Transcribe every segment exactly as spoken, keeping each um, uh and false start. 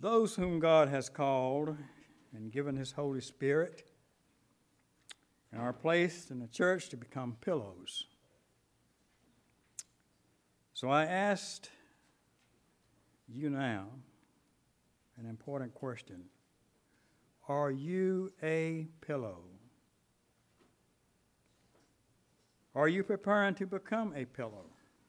Those whom God has called and given his Holy Spirit and are placed in the church to become pillows. So I asked you now an important question. Are you a pillow? Are you preparing to become a pillow?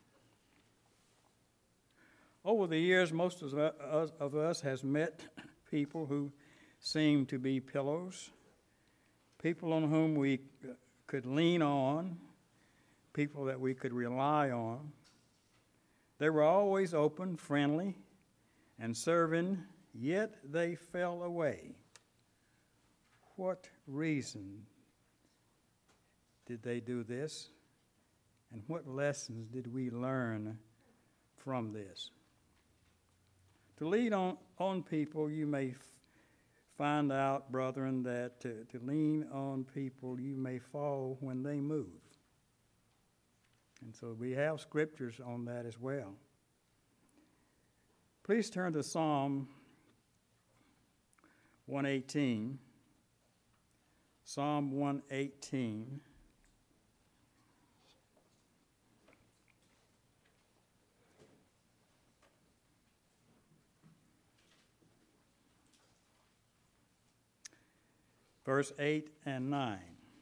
Over the years, most of us, of us has met people who seem to be pillows, people on whom we could lean on, people that we could rely on. They were always open, friendly, and serving, yet they fell away. What reason did they do this? And what lessons did we learn from this? To lead on, on people, you may f- find out, brethren, that to, to lean on people, you may fall when they move. And so we have scriptures on that as well. Please turn to Psalm one eighteen. Psalm one eighteen. Verse eight and nine.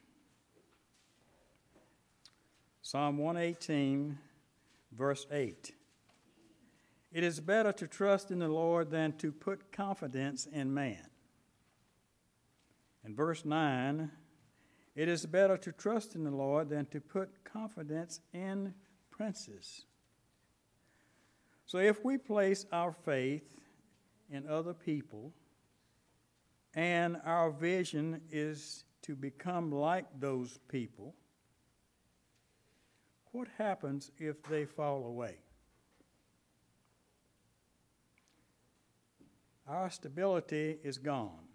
Psalm one eighteen, verse eight. It is better to trust in the Lord than to put confidence in man. And verse nine, it is better to trust in the Lord than to put confidence in princes. So if we place our faith in other people, and our vision is to become like those people, what happens if they fall away? Our stability is gone,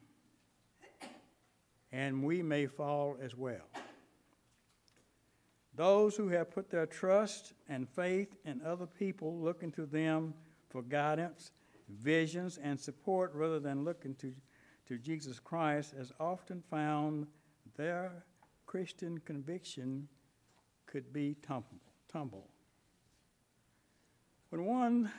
and we may fall as well. Those who have put their trust and faith in other people, looking to them for guidance, visions, and support rather than looking to to Jesus Christ, has often found their Christian conviction could be tumble. tumble. When one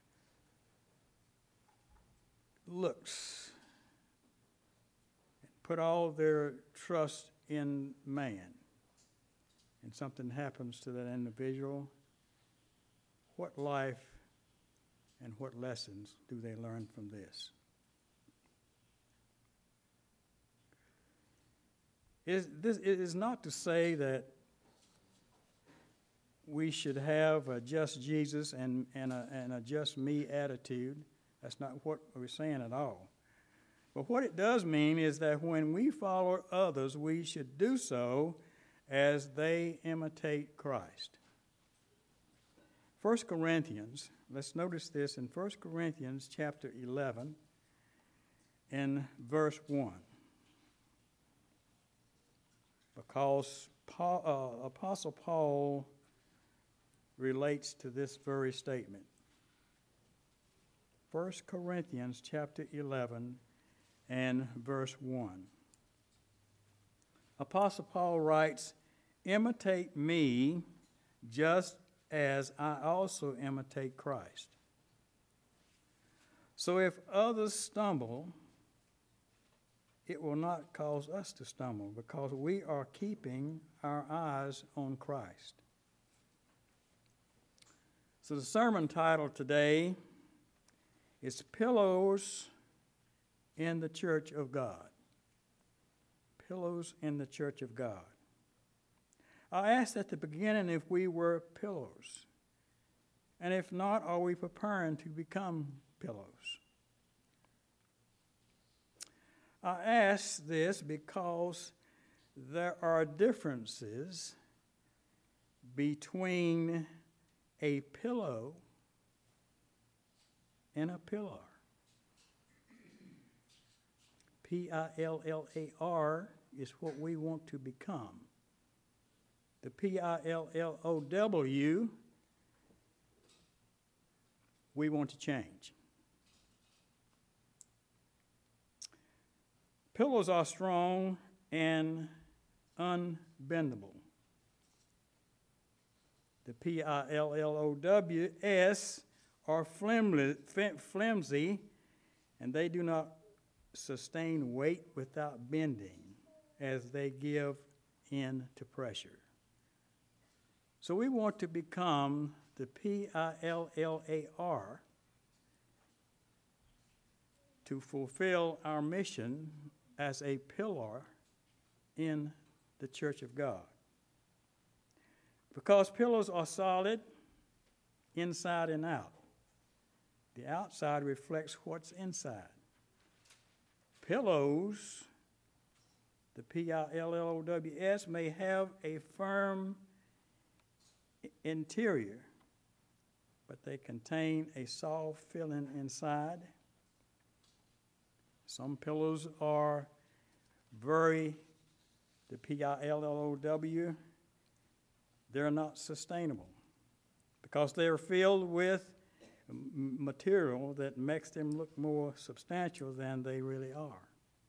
looks and put all their trust in man, and something happens to that individual, what life and what lessons do they learn from this? It is, this, it is not to say that we should have a just Jesus and, and, a, and a just me attitude. That's not what we're saying at all. But what it does mean is that when we follow others, we should do so as they imitate Christ. First Corinthians, let's notice this in First Corinthians chapter eleven in verse one. Because Paul, uh, Apostle Paul relates to this very statement. First Corinthians chapter eleven and verse one. Apostle Paul writes, "Imitate me just as I also imitate Christ." So if others stumble, it will not cause us to stumble because we are keeping our eyes on Christ. So the sermon title today is Pillows in the Church of God. Pillows in the Church of God. I asked at the beginning if we were pillows. And if not, are we preparing to become pillows? I ask this because there are differences between a pillow and a pillar. P I L L A R is what we want to become. The P I L L O W, we want to change. Pillars are strong and unbendable. The P I L L O W S are flimsy, and they do not sustain weight without bending as they give in to pressure. So we want to become the P I L L A R to fulfill our mission as a pillar in the Church of God. Because pillars are solid inside and out. The outside reflects what's inside. Pillows, the P I L L O W S, may have a firm interior, but they contain a soft filling inside. Some pillows are very, the P I L L O W, they're not sustainable because they're filled with material that makes them look more substantial than they really are.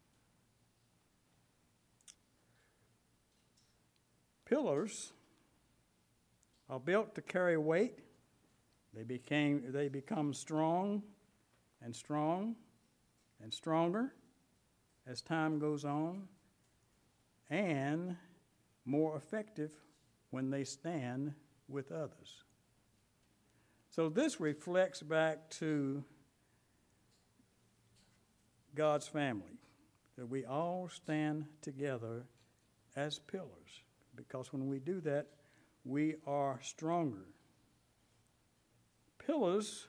Pillars are built to carry weight. They became they become strong and strong and stronger as time goes on, and more effective when they stand with others. So this reflects back to God's family, that we all stand together as pillars, because when we do that, we are stronger. Pillars,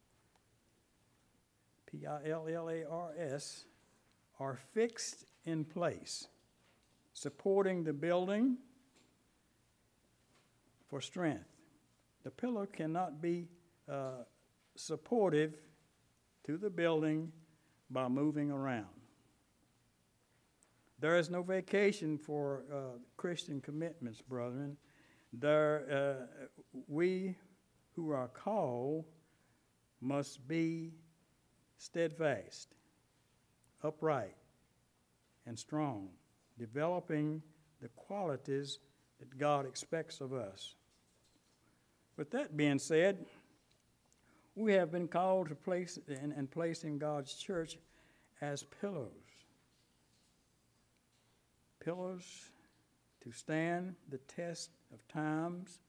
P I L L A R S, are fixed in place, supporting the building for strength. The pillar cannot be uh, supportive to the building by moving around. There is no vacation for uh, Christian commitments, brethren. There, uh, we who are called must be steadfast, upright, and strong, developing the qualities that God expects of us. With that being said, we have been called to place and, and place in God's church as pillars. Pillars to stand the test of times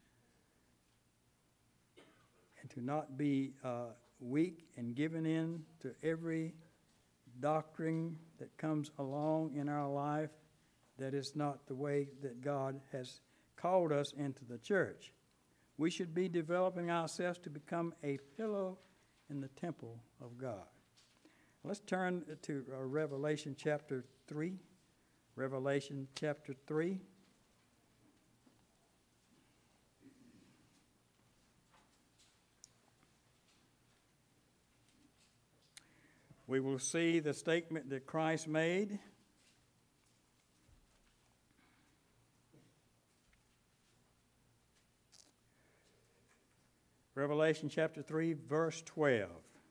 and to not be uh, weak and given in to every doctrine that comes along in our life that is not the way that God has called us into the church. We should be developing ourselves to become a pillar in the temple of God. Let's turn to uh, Revelation chapter three. Revelation chapter three. We will see the statement that Christ made. Revelation chapter three, verse twelve.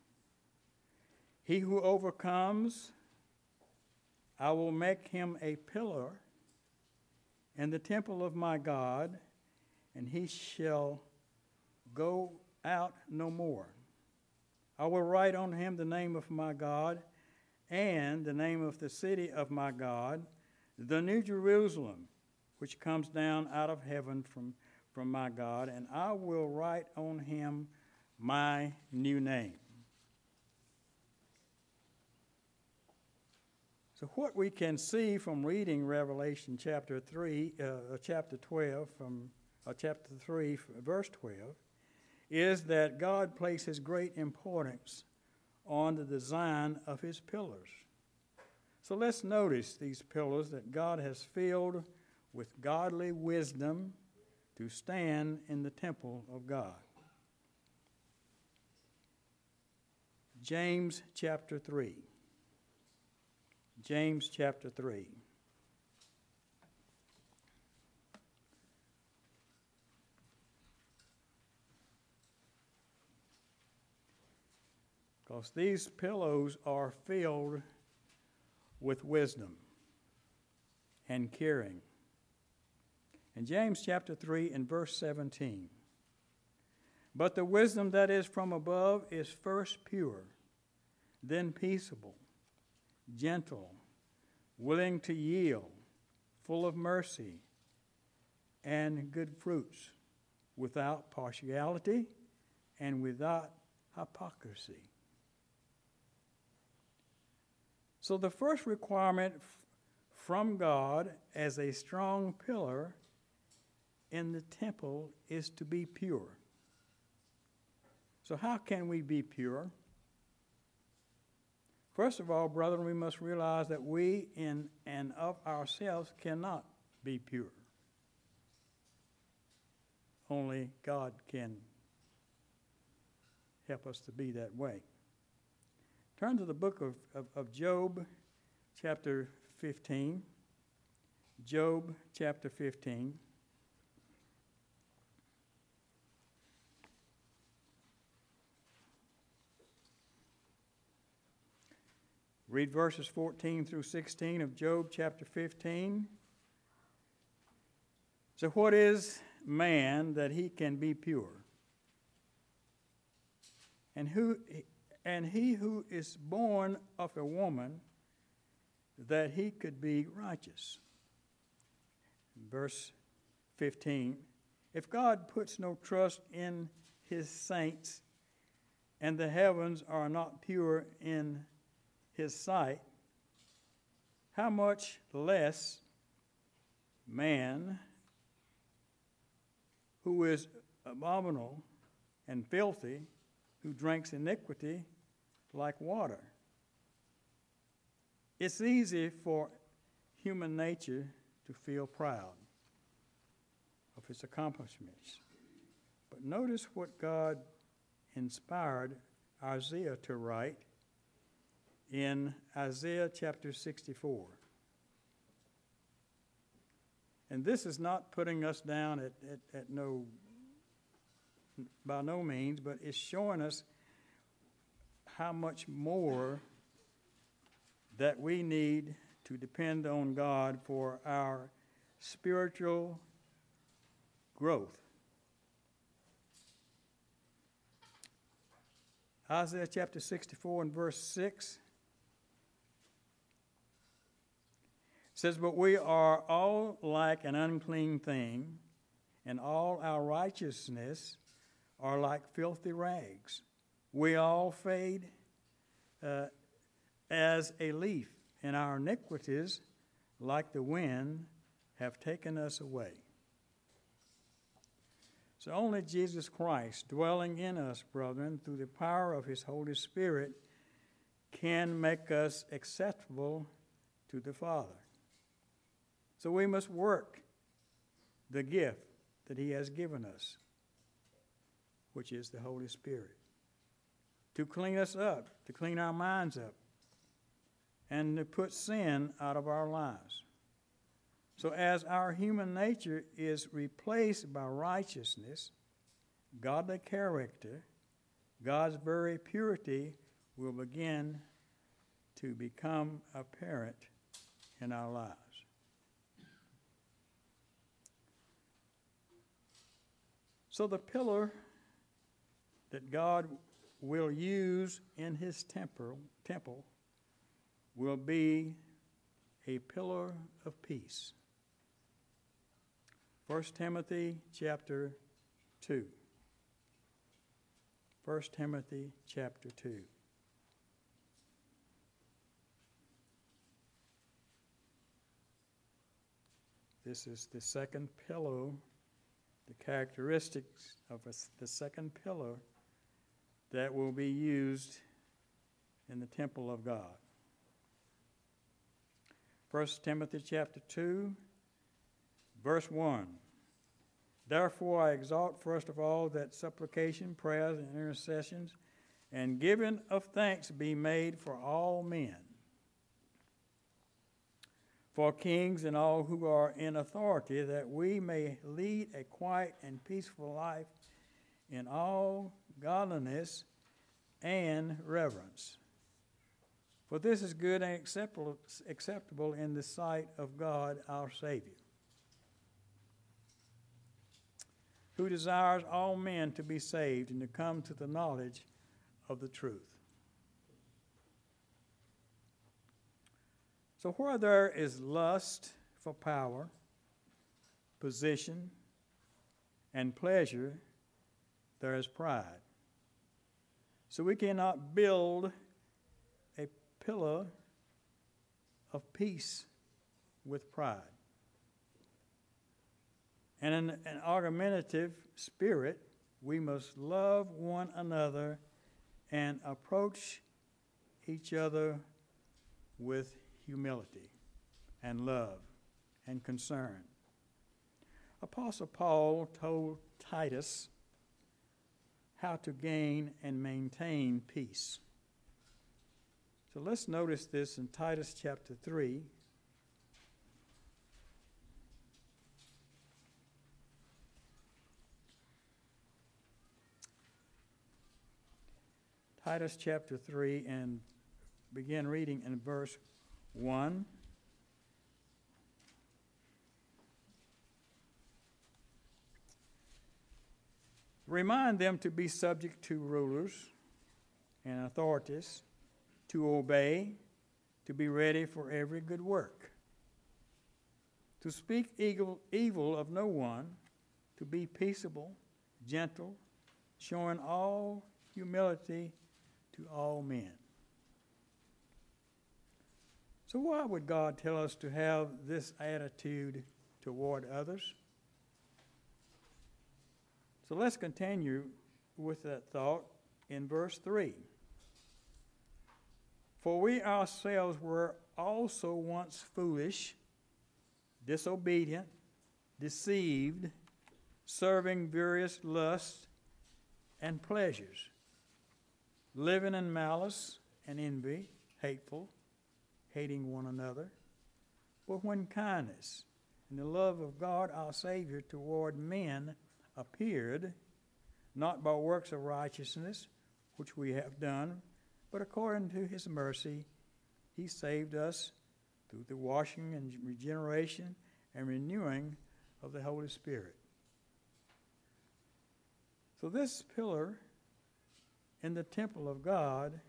He who overcomes, I will make him a pillar in the temple of my God, and he shall go out no more. I will write on him the name of my God and the name of the city of my God, the New Jerusalem, which comes down out of heaven from, from my God, and I will write on him my new name. So what we can see from reading Revelation chapter three, uh, chapter twelve, from uh, chapter three, verse twelve, is that God places great importance on the design of his pillars. So let's notice these pillars that God has filled with godly wisdom to stand in the temple of God. James chapter three. James chapter three. Because these pillows are filled with wisdom and caring. In James chapter three and verse seventeen, but the wisdom that is from above is first pure, then peaceable, gentle, willing to yield, full of mercy and good fruits, without partiality and without hypocrisy. So the first requirement f- from God as a strong pillar in the temple is to be pure. So how can we be pure? First of all, brethren, we must realize that we in and of ourselves cannot be pure. Only God can help us to be that way. Turn to the book of, of, of Job, chapter fifteen. Job, chapter fifteen. Read verses fourteen through sixteen of Job chapter fifteen. So what is man that he can be pure? And who and he who is born of a woman that he could be righteous. Verse fifteen. If God puts no trust in his saints, and the heavens are not pure in his sight, how much less man, who is abominable and filthy, who drinks iniquity like water. It's easy for human nature to feel proud of its accomplishments. But notice what God inspired Isaiah to write in Isaiah chapter sixty-four. And this is not putting us down at, at, at no, by no means, but it's showing us how much more that we need to depend on God for our spiritual growth. Isaiah chapter sixty-four and verse six says, but we are all like an unclean thing, and all our righteousness are like filthy rags. We all fade uh, as a leaf, and our iniquities, like the wind, have taken us away. So only Jesus Christ, dwelling in us, brethren, through the power of his Holy Spirit, can make us acceptable to the Father. So we must work the gift that he has given us, which is the Holy Spirit, to clean us up, to clean our minds up, and to put sin out of our lives. So as our human nature is replaced by righteousness, godly character, God's very purity will begin to become apparent in our lives. So the pillar that God will use in his temple, temple will be a pillar of peace. First Timothy chapter two. First Timothy chapter two. This is the second pillar, the characteristics of a, the second pillar that will be used in the temple of God. First Timothy chapter two, verse one. Therefore I exhort first of all that supplication, prayers, and intercessions, and giving of thanks be made for all men, for kings and all who are in authority, that we may lead a quiet and peaceful life in all godliness and reverence. For this is good and acceptable, acceptable in the sight of God our Savior, who desires all men to be saved and to come to the knowledge of the truth. So where there is lust for power, position, and pleasure, there is pride. So we cannot build a pillar of peace with pride. And in an argumentative spirit, we must love one another and approach each other with humility and love and concern. Apostle Paul told Titus how to gain and maintain peace. So let's notice this in Titus chapter three. Titus chapter three, and begin reading in verse one. Remind them to be subject to rulers and authorities, to obey, to be ready for every good work, to speak evil, evil of no one, to be peaceable, gentle, showing all humility to all men. So why would God tell us to have this attitude toward others? So let's continue with that thought in verse three. For we ourselves were also once foolish, disobedient, deceived, serving various lusts and pleasures, living in malice and envy, hateful, hating one another. But when kindness and the love of God our Savior toward men appeared, not by works of righteousness, which we have done, but according to his mercy, he saved us through the washing and regeneration and renewing of the Holy Spirit. So this pillar in the temple of God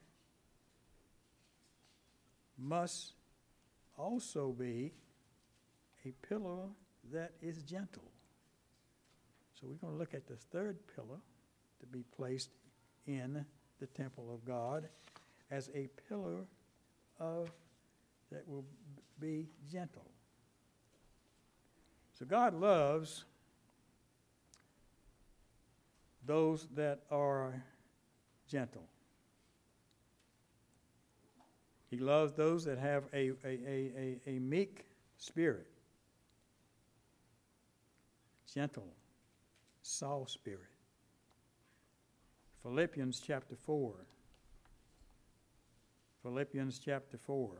must also be a pillar that is gentle. So we're going to look at this third pillar to be placed in the temple of God as a pillar of that will be gentle. So God loves those that are gentle. He loves those that have a, a, a, a, a meek spirit, gentle, soft spirit. Philippians chapter four. Philippians chapter four.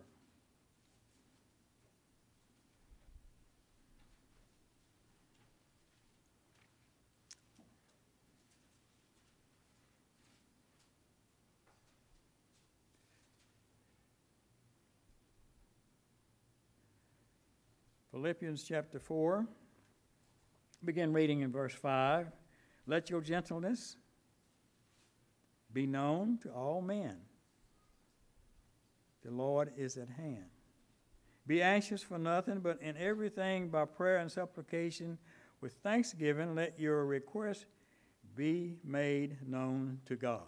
Philippians chapter four, begin reading in verse five. Let your gentleness be known to all men. The Lord is at hand. Be anxious for nothing, but in everything by prayer and supplication with thanksgiving, let your requests be made known to God.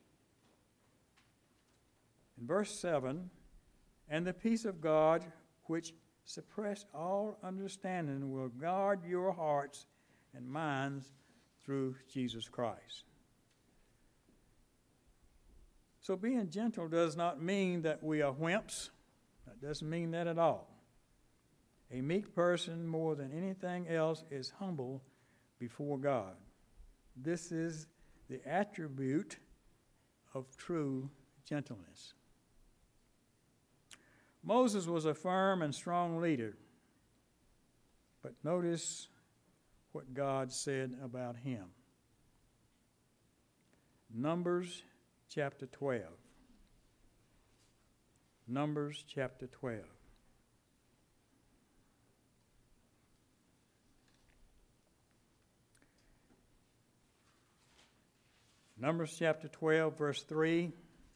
In verse seven, and the peace of God, which suppress all understanding, will guard your hearts and minds through Jesus Christ. So being gentle does not mean that we are wimps. That doesn't mean that at all. A meek person, more than anything else, is humble before God. This is the attribute of true gentleness. Moses was a firm and strong leader, but notice what God said about him. Numbers chapter twelve. Numbers chapter twelve. Numbers chapter twelve, verse three.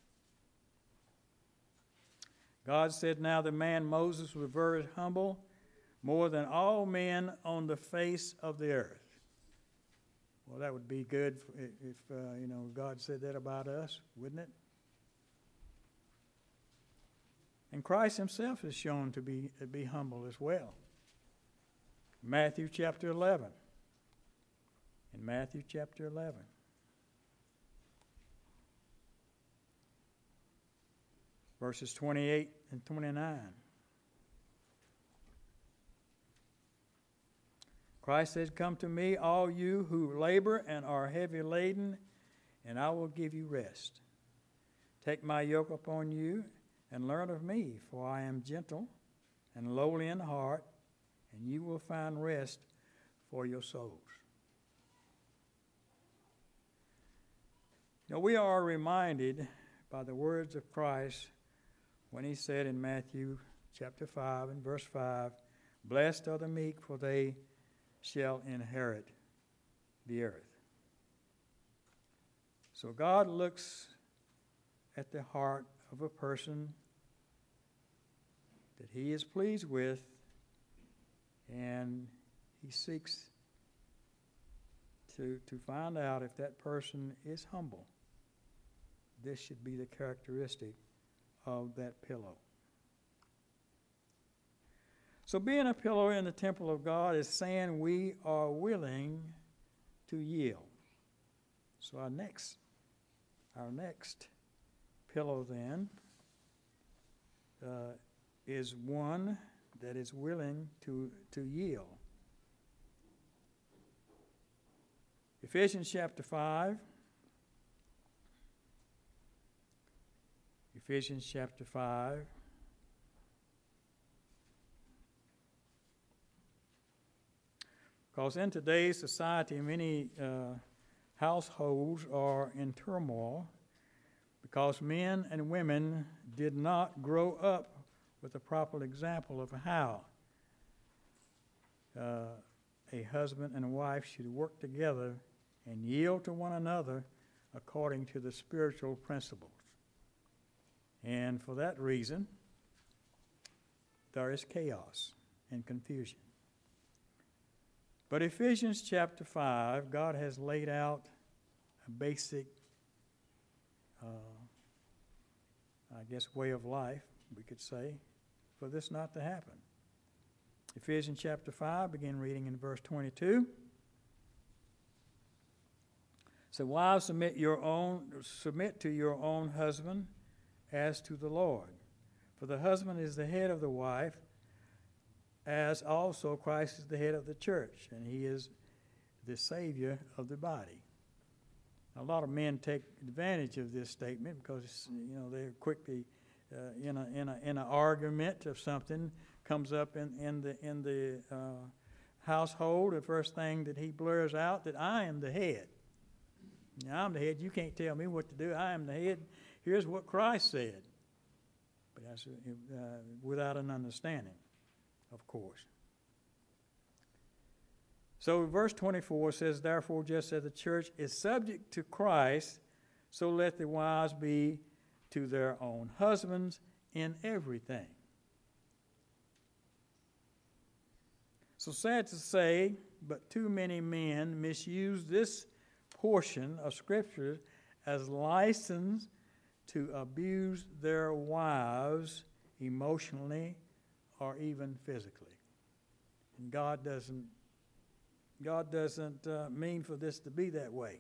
God said, "Now the man Moses was very humble, more than all men on the face of the earth." Well, that would be good if, uh, you know, God said that about us, wouldn't it? And Christ himself is shown to be, to be humble as well. Matthew chapter eleven. In Matthew chapter eleven. Verses twenty-eight and twenty-nine. Christ says, "Come to me, all you who labor and are heavy laden, and I will give you rest. Take my yoke upon you and learn of me, for I am gentle and lowly in heart, and you will find rest for your souls." Now, we are reminded by the words of Christ when he said in Matthew chapter five and verse five, "Blessed are the meek, for they shall inherit the earth." So God looks at the heart of a person that he is pleased with, and he seeks to, to find out if that person is humble. This should be the characteristic of that pillow. So being a pillow in the temple of God is saying we are willing to yield. So our next, our next pillow then uh, is one that is willing to, to yield. Ephesians chapter five. Ephesians chapter five. Because in today's society, many uh, households are in turmoil because men and women did not grow up with a proper example of how uh, a husband and a wife should work together and yield to one another according to the spiritual principles. And for that reason, there is chaos and confusion. But Ephesians chapter five, God has laid out a basic, uh, I guess, way of life, we could say, for this not to happen. Ephesians chapter five, begin reading in verse twenty-two. So, wives, submit your own, submit to your own husband as to the Lord. For the husband is the head of the wife, as also Christ is the head of the church, and he is the Savior of the body. A lot of men take advantage of this statement because, you know, they're quickly uh, in a in a in an argument of something comes up in in the in the uh, household. The first thing that he blurs out that I am the head. Now, I'm the head. You can't tell me what to do. I am the head. Here's what Christ said. But that's uh, without an understanding, of course. So verse twenty-four says, "Therefore, just as the church is subject to Christ, so let the wives be to their own husbands in everything." So sad to say, but too many men misuse this portion of Scripture as license to abuse their wives emotionally or even physically. And God doesn't God doesn't uh, mean for this to be that way.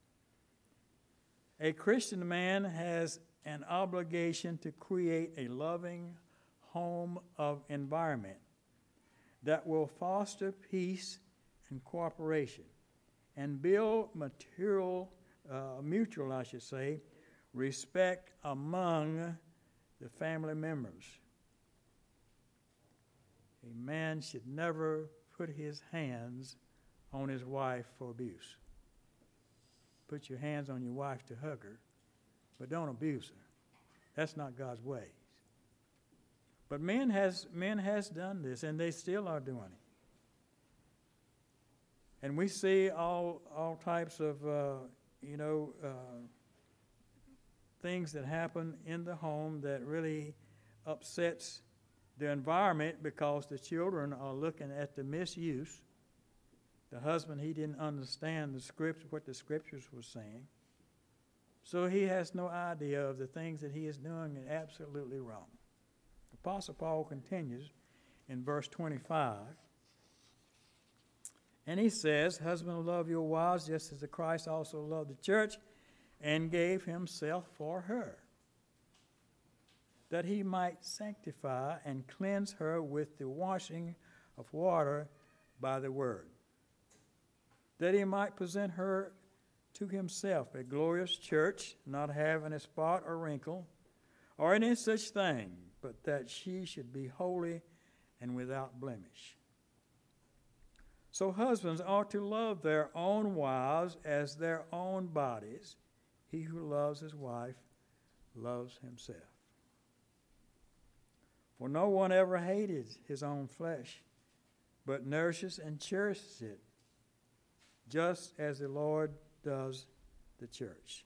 A Christian man has an obligation to create a loving home of environment that will foster peace and cooperation and build material, uh, mutual, I should say, respect among the family members. A man should never put his hands on his wife for abuse. Put your hands on your wife to hug her, but don't abuse her. That's not God's ways. But men has men has done this, and they still are doing it. And we see all all types of uh, you know uh, things that happen in the home that really upsets the environment because the children are looking at the misuse. The husband, he didn't understand the script, what the scriptures were saying. So he has no idea of the things that he is doing and absolutely wrong. Apostle Paul continues in verse twenty-five. And he says, "Husbands, love your wives just as the Christ also loved the church and gave himself for her, that he might sanctify and cleanse her with the washing of water by the word, that he might present her to himself a glorious church, not having a spot or wrinkle or any such thing, but that she should be holy and without blemish. So husbands ought to love their own wives as their own bodies. He who loves his wife loves himself. For no one ever hated his own flesh, but nourishes and cherishes it, just as the Lord does the church."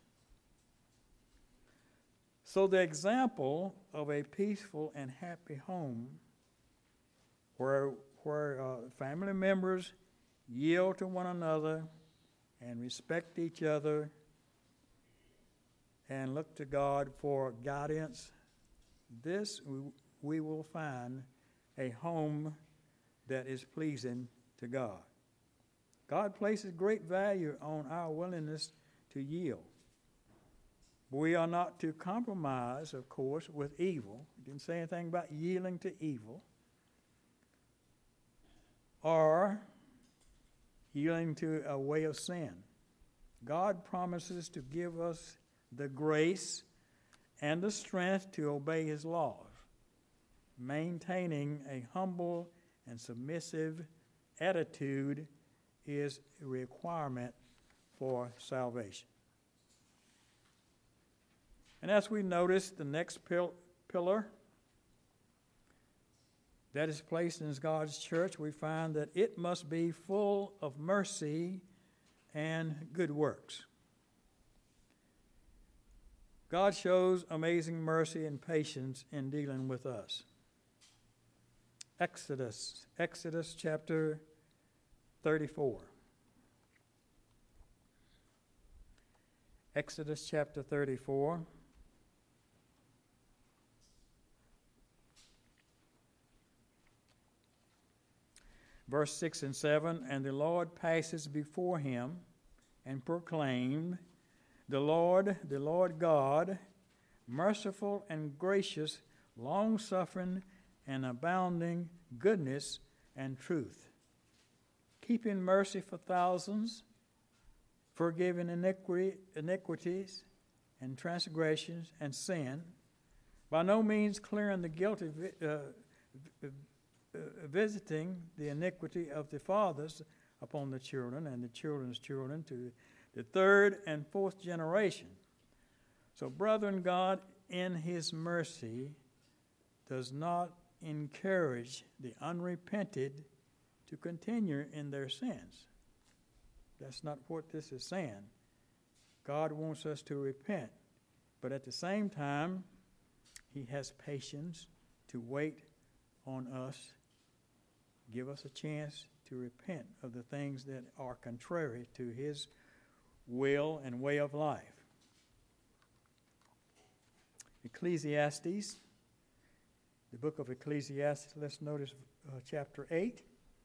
So the example of a peaceful and happy home where, where uh, family members yield to one another and respect each other and look to God for guidance, this we, we will find a home that is pleasing to God. God places great value on our willingness to yield. We are not to compromise, of course, with evil. He didn't say anything about yielding to evil or yielding to a way of sin. God promises to give us the grace and the strength to obey his laws, maintaining a humble and submissive attitude is a requirement for salvation. And as we notice, the next pil- pillar that is placed in God's church, we find that it must be full of mercy and good works. God shows amazing mercy and patience in dealing with us. Exodus, Exodus chapter thirty-four. Exodus chapter thirty-four. Verse six and seven, "And the Lord passes before him and proclaimed, The Lord, the Lord God, merciful and gracious, long-suffering and abounding goodness and truth, keeping mercy for thousands, forgiving iniquity, iniquities and transgressions and sin, by no means clearing the guilty, uh, uh, visiting the iniquity of the fathers upon the children and the children's children to the third and fourth generation." So, brethren, God in his mercy does not encourage the unrepented to continue in their sins. That's not what this is saying. God wants us to repent, but at the same time, he has patience to wait on us, give us a chance to repent of the things that are contrary to his will and way of life. Ecclesiastes, the book of Ecclesiastes, let's notice uh, chapter eight.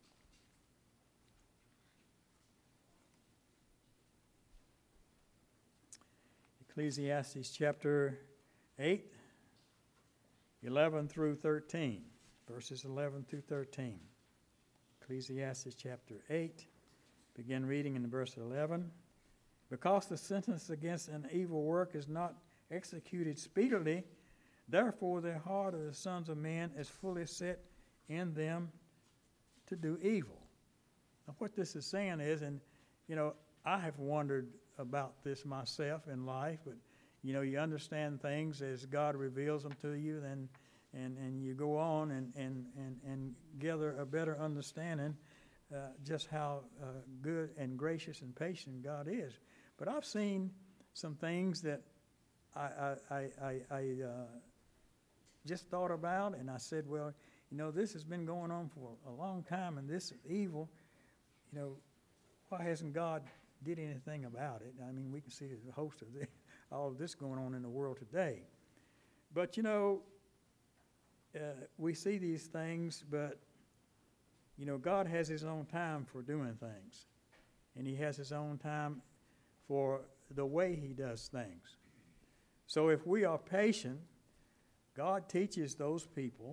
Ecclesiastes chapter eight, eleven through thirteen, verses eleven through thirteen. Ecclesiastes chapter eight, begin reading in verse eleven. "Because the sentence against an evil work is not executed speedily, therefore the heart of the sons of men is fully set in them to do evil." Now, what this is saying is, and you know, I have wondered about this myself in life, but you know, you understand things as God reveals them to you, then and, and you go on and, and, and, and gather a better understanding uh, just how uh, good and gracious and patient God is. But I've seen some things that I, I, I, I, I uh, just thought about, and I said, well, you know, this has been going on for a long time, and this evil, you know, why hasn't God did anything about it? I mean, we can see a host of this, all of this going on in the world today. But, you know, uh, we see these things, but, you know, God has his own time for doing things. And he has his own time for the way he does things. So if we are patient, God teaches those people,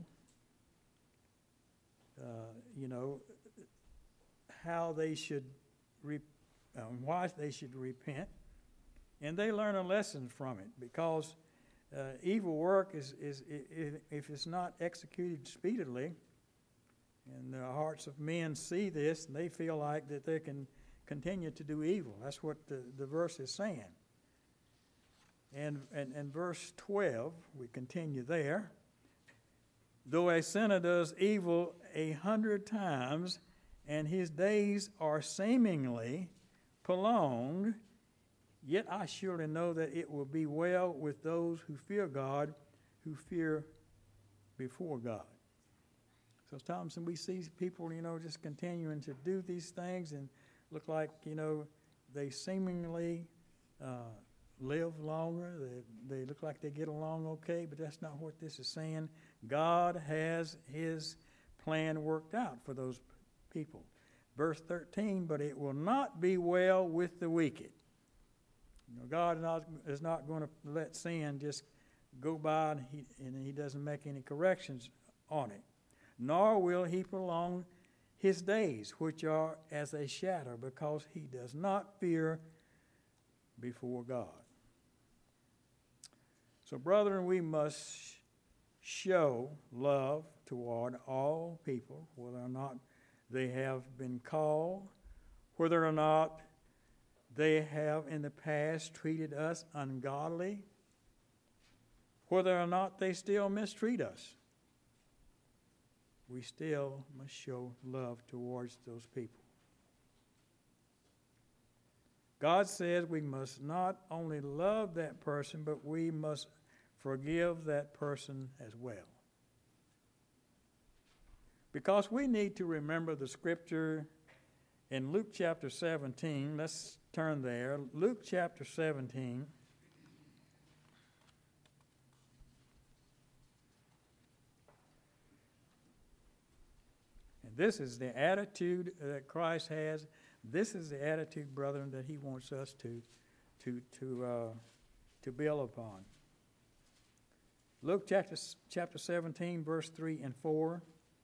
uh, you know, how they should, re- um, why they should repent, and they learn a lesson from it, because uh, evil work is, is if, if it's not executed speedily, and the hearts of men see this, and they feel like that they can continue to do evil. That's what the, the verse is saying. And, and, and verse twelve, we continue there. Though a sinner does evil a hundred times, and his days are seemingly prolonged, yet I surely know that it will be well with those who fear God, who fear before God. So, Thompson, we see people, you know, just continuing to do these things and look like, you know, they seemingly uh, live longer. They, they look like they get along okay, but that's not what this is saying. God has his plan worked out for those people. Verse thirteen, but it will not be well with the wicked. You know, God not, is not going to let sin just go by and he, and he doesn't make any corrections on it. Nor will he prolong his days, which are as a shadow, because he does not fear before God. So, brethren, we must show love toward all people, whether or not they have been called, whether or not they have in the past treated us ungodly, whether or not they still mistreat us. We still must show love towards those people. God says we must not only love that person, but we must forgive that person as well. Because we need to remember the scripture in Luke chapter seventeen. Let's turn there. Luke chapter seventeen. And this is the attitude that Christ has. This is the attitude, brethren, that he wants us to, to, to, uh, to build upon. Luke chapter, chapter seventeen, verse three and four.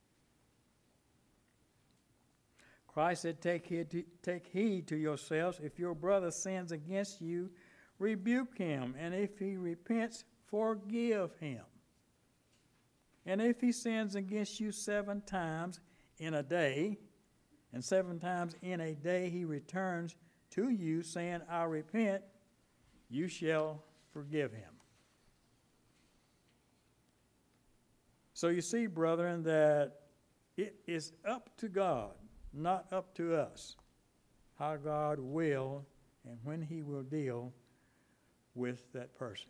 Christ said, take heed, to, take heed to yourselves. If your brother sins against you, rebuke him. And if he repents, forgive him. And if he sins against you seven times in a day, and seven times in a day he returns to you, saying, I repent, you shall forgive him. So you see, brethren, that it is up to God, not up to us, how God will and when he will deal with that person.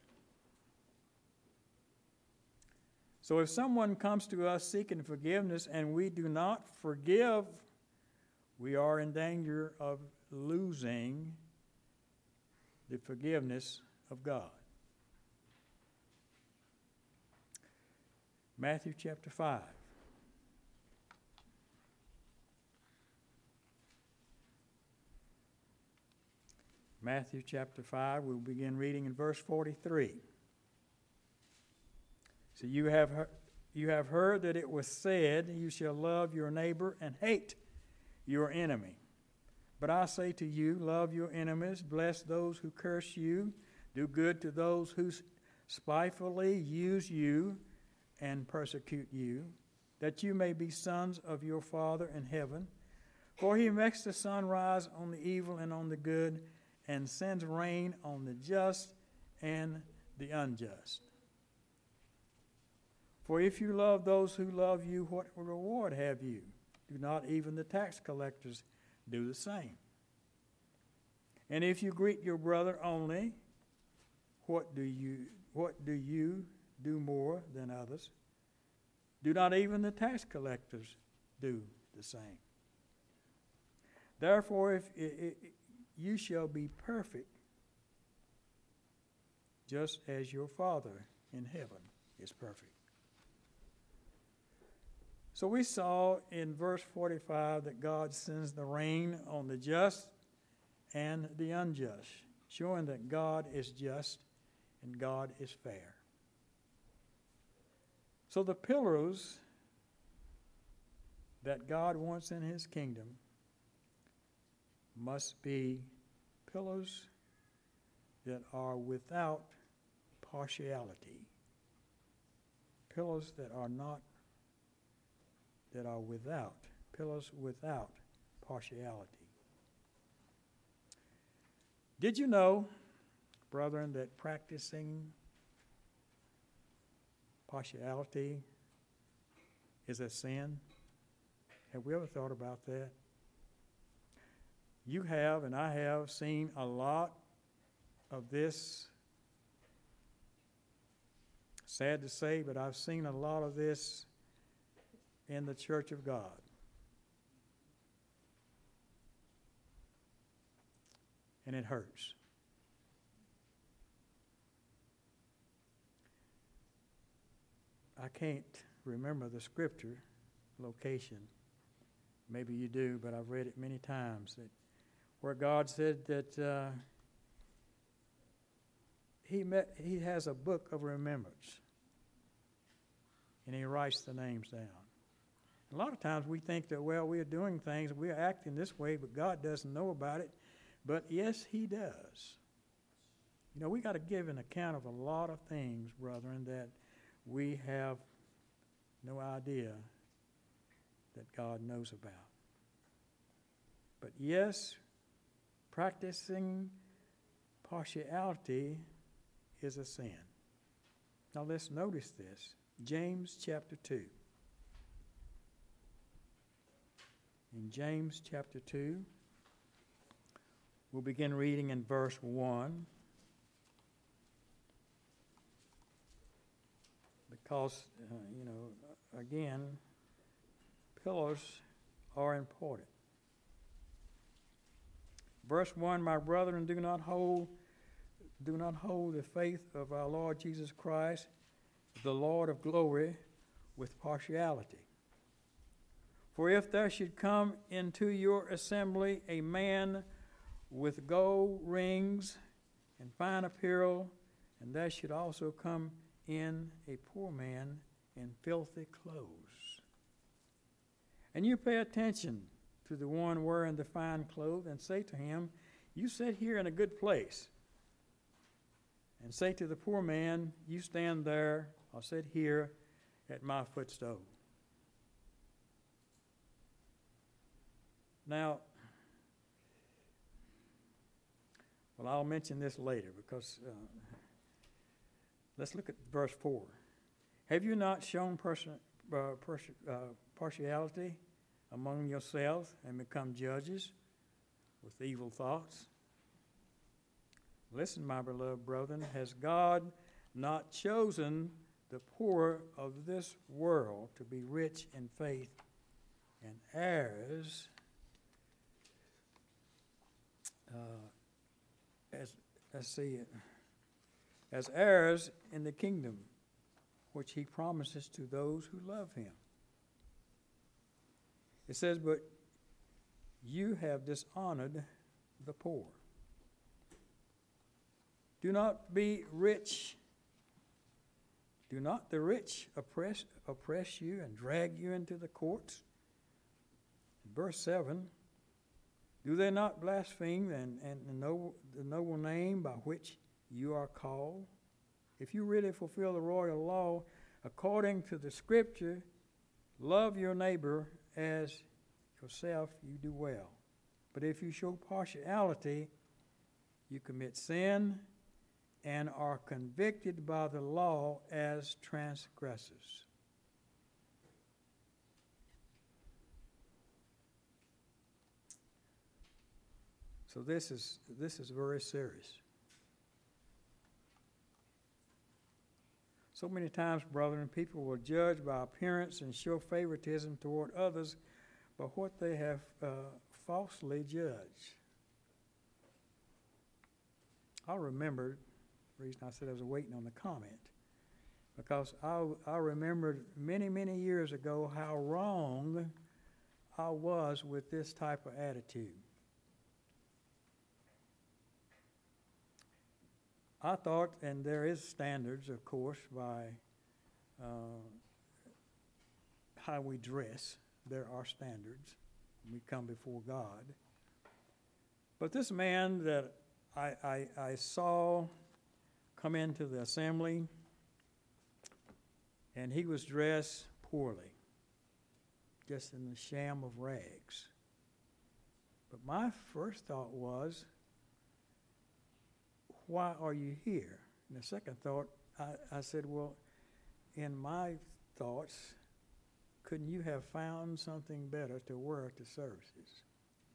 So if someone comes to us seeking forgiveness and we do not forgive, we are in danger of losing the forgiveness of God. Matthew chapter five. Matthew chapter five, we'll begin reading in verse forty-three. So you have heard, you have heard that it was said, you shall love your neighbor and hate your enemy. But I say to you, love your enemies, bless those who curse you, do good to those who spitefully use you and persecute you, that you may be sons of your Father in heaven. For he makes the sun rise on the evil and on the good, and sends rain on the just and the unjust. For if you love those who love you, what reward have you? Do not even the tax collectors do the same? And if you greet your brother only, what do you what do you do more than others? Do not even the tax collectors do the same? Therefore, if it, it, you shall be perfect, just as your Father in heaven is perfect. So we saw in verse forty-five that God sends the rain on the just and the unjust, showing that God is just and God is fair. So the pillars that God wants in his kingdom must be pillars that are without partiality. Pillars that are not, that are without, pillars without partiality. Did you know, brethren, that practicing partiality is a sin? Have we ever thought about that? You have, and I have, seen a lot of this. Sad to say, but I've seen a lot of this in the Church of God. And it hurts. I can't remember the scripture location. Maybe you do, but I've read it many times, that where God said that uh, he met, he has a book of remembrance, and he writes the names down. A lot of times we think that, well, we are doing things, we are acting this way, but God doesn't know about it. But yes, he does. You know, we got to give an account of a lot of things, brethren, that we have no idea that God knows about. But yes, practicing partiality is a sin. Now let's notice this. James chapter two. In James chapter two, we'll begin reading in verse one. Because, uh, you know, again, pillars are important. Verse one, my brethren, do not hold, do not hold the faith of our Lord Jesus Christ, the Lord of glory, with partiality. For if there should come into your assembly a man with gold rings and fine apparel, and there should also come in a poor man in filthy clothes, and you pay attention to the one wearing the fine clothes, and say to him, you sit here in a good place. And say to the poor man, you stand there, or sit here at my footstool. Now, well, I'll mention this later, because uh, let's look at verse four. Have you not shown person, uh, pers- uh, partiality among yourselves and become judges with evil thoughts? Listen, my beloved brethren, has God not chosen the poor of this world to be rich in faith and heirs, uh, as, let's see, as heirs in the kingdom which he promises to those who love him? It says, but you have dishonored the poor. Do not be rich. Do not the rich oppress, oppress you and drag you into the courts? Verse seven, do they not blaspheme and, and the, noble, the noble name by which you are called? If you really fulfill the royal law according to the scripture, love your neighbor as yourself, you do well. But if you show partiality, you commit sin and are convicted by the law as transgressors. So this is this is very serious. So many times, brethren, people will judge by appearance and show favoritism toward others by what they have uh, falsely judged. I remembered, the reason I said I was waiting on the comment, because I, I remembered many, many years ago how wrong I was with this type of attitude. I thought, and there is standards, of course, by uh, how we dress. There are standards. We come before God. But this man that I, I, I saw come into the assembly, and he was dressed poorly, just in the sham of rags. But my first thought was, why are you here? And the second thought, I, I said, well, in my thoughts, couldn't you have found something better to wear to services?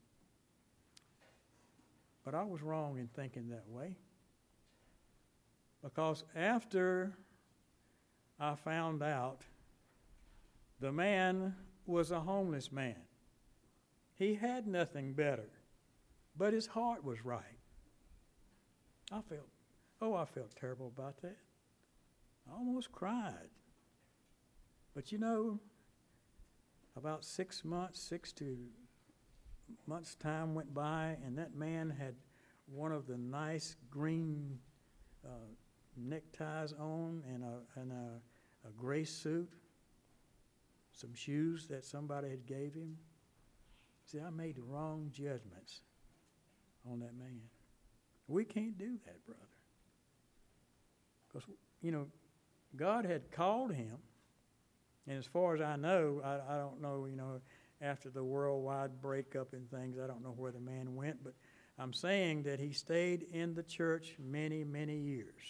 But I was wrong in thinking that way, because after I found out the man was a homeless man, he had nothing better, but his heart was right. I felt, oh, I felt terrible about that. I almost cried. But you know, about six months, six to months' time went by, and that man had one of the nice green uh, neckties on and a, and a, a gray suit, some shoes that somebody had gave him. See, I made the wrong judgments on that man. We can't do that, brother. Because, you know, God had called him, and as far as I know, I, I don't know, you know, after the worldwide breakup and things, I don't know where the man went, but I'm saying that he stayed in the church many, many years.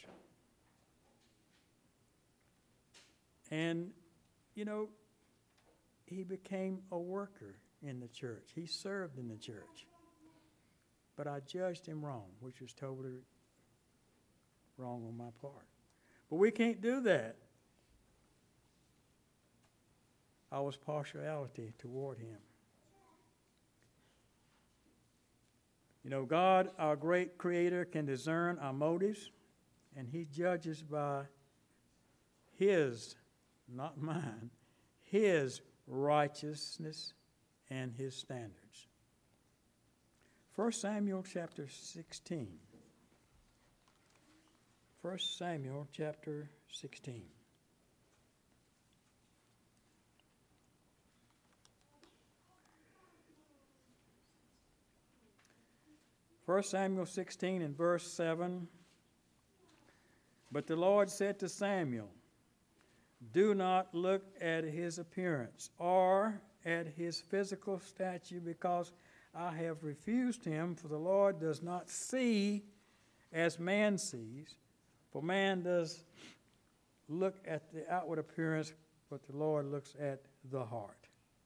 And, you know, he became a worker in the church. He served in the church. But I judged him wrong, which was totally wrong on my part. But we can't do that. I was partiality toward him. You know, God, our great creator, can discern our motives, and he judges by his, not mine, his righteousness and his standards. First Samuel chapter sixteen. First Samuel chapter sixteen. First Samuel sixteen and verse seven. But the Lord said to Samuel, do not look at his appearance or at his physical stature, because I have refused him, for the Lord does not see as man sees. For man does look at the outward appearance, but the Lord looks at the heart.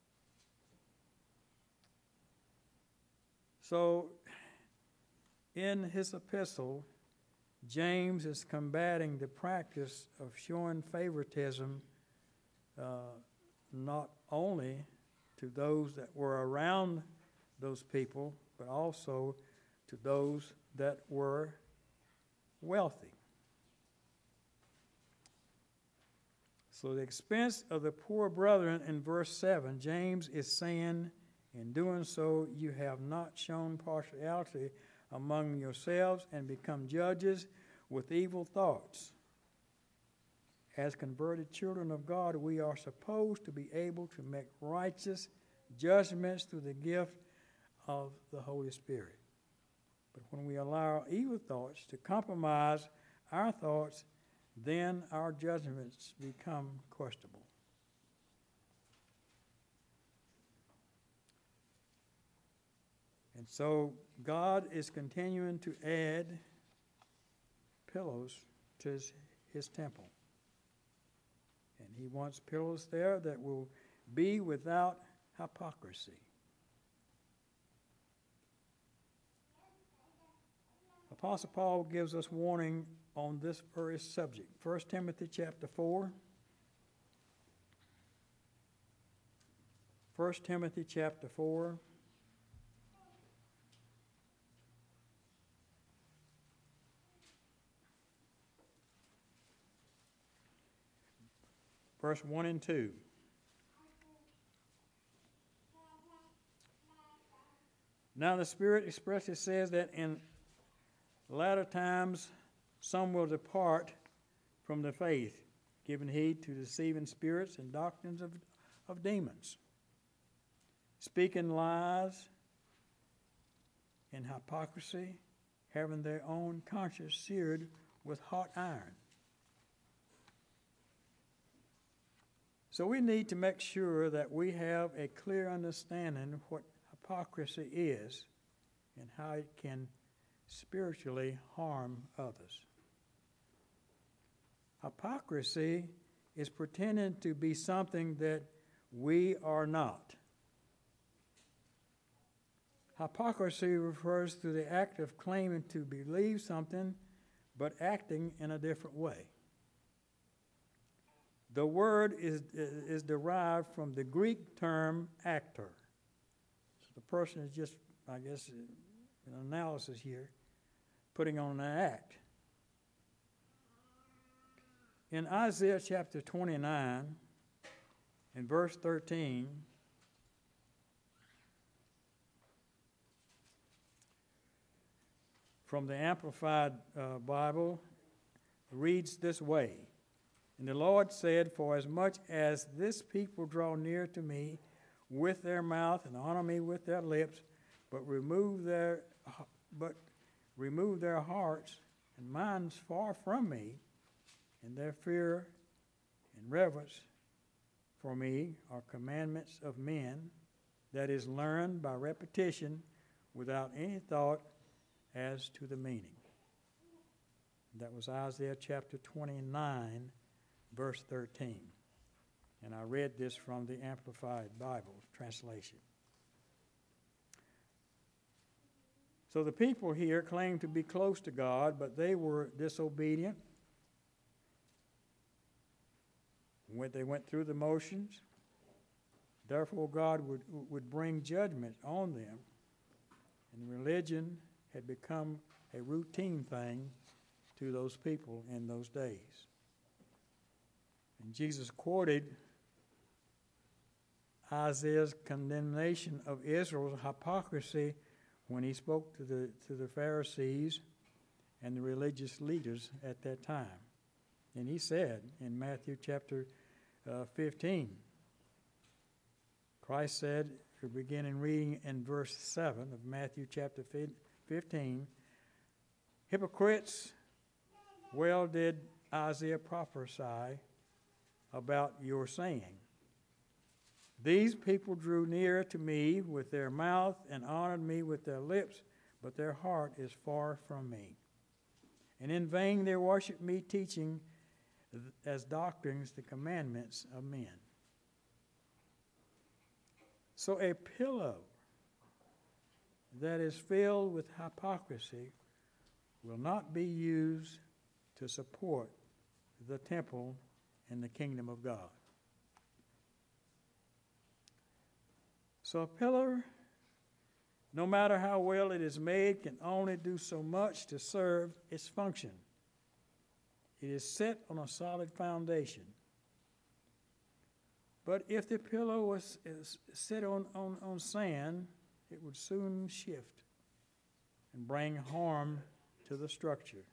So, in his epistle, James is combating the practice of showing favoritism uh, not only to those that were around those people, but also to those that were wealthy. So the expense of the poor brethren in verse seven, James is saying, in doing so, you have not shown partiality among yourselves and become judges with evil thoughts. As converted children of God, we are supposed to be able to make righteous judgments through the gift of the Holy Spirit. But when we allow evil thoughts to compromise our thoughts, then our judgments become questionable. And so God is continuing to add pillars to his, his temple. And he wants pillars there that will be without hypocrisy. Apostle Paul gives us warning on this very subject. First Timothy chapter four. First Timothy chapter four. Verse one and two. Now the Spirit expressly says that in latter times some will depart from the faith, giving heed to deceiving spirits and doctrines of, of demons, speaking lies and hypocrisy, having their own conscience seared with hot iron. So we need to make sure that we have a clear understanding of what hypocrisy is and how it can spiritually harm others. Hypocrisy is pretending to be something that we are not. Hypocrisy refers to the act of claiming to believe something but acting in a different way. The word is, is derived from the Greek term actor. So the person is just, I guess, an analysis here, putting on an act. In Isaiah chapter twenty-nine, in verse thirteen, from the Amplified uh, Bible, reads this way. And the Lord said, for as much as this people draw near to me with their mouth and honor me with their lips, but remove their but remove their hearts and minds far from me, and their fear and reverence for me are commandments of men, that is learned by repetition without any thought as to the meaning. That was Isaiah chapter twenty-nine, verse thirteen. And I read this from the Amplified Bible translation. So the people here claimed to be close to God, but they were disobedient. When they went through the motions, therefore God would, would bring judgment on them. And religion had become a routine thing to those people in those days. And Jesus quoted Isaiah's condemnation of Israel's hypocrisy when he spoke to the, to the Pharisees and the religious leaders at that time. And he said in Matthew chapter uh, fifteen, Christ said, beginning reading in verse seven of Matthew chapter fifteen, hypocrites, well did Isaiah prophesy about your saying, these people drew near to me with their mouth and honored me with their lips, but their heart is far from me. And in vain they worship me, teaching as doctrines the commandments of men. So a pillow that is filled with hypocrisy will not be used to support the temple and the kingdom of God. So a pillar, no matter how well it is made, can only do so much to serve its function. It is set on a solid foundation. But if the pillow was is set on, on, on sand, it would soon shift and bring harm to the structure.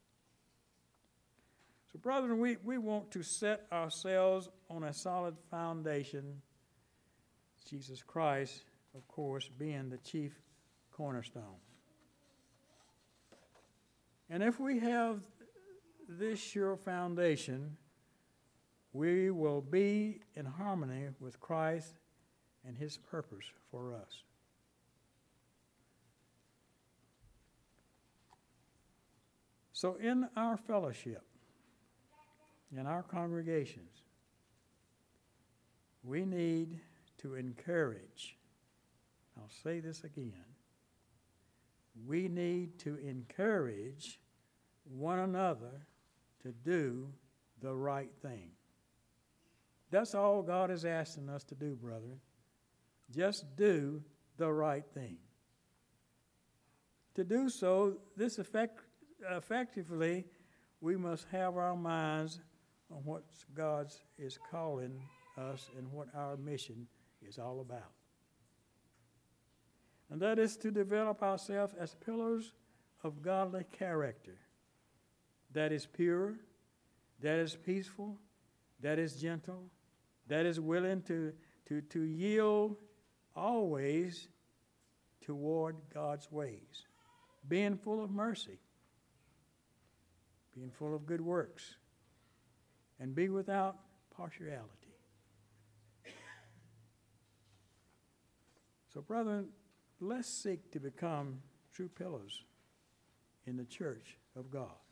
So, brethren, we, we want to set ourselves on a solid foundation, Jesus Christ, of course, being the chief cornerstone. And if we have this sure foundation, we will be in harmony with Christ and his purpose for us. So in our fellowship, in our congregations, we need to encourage, I'll say this again, we need to encourage one another to do the right thing. That's all God is asking us to do, brethren. Just do the right thing. To do so, this effect, effectively, we must have our minds on what God is calling us and what our mission is all about. And that is to develop ourselves as pillars of godly character that is pure, that is peaceful, that is gentle, that is willing to, to, to yield always toward God's ways, being full of mercy, being full of good works, and be without partiality. So, brethren, let's seek to become true pillars in the church of God.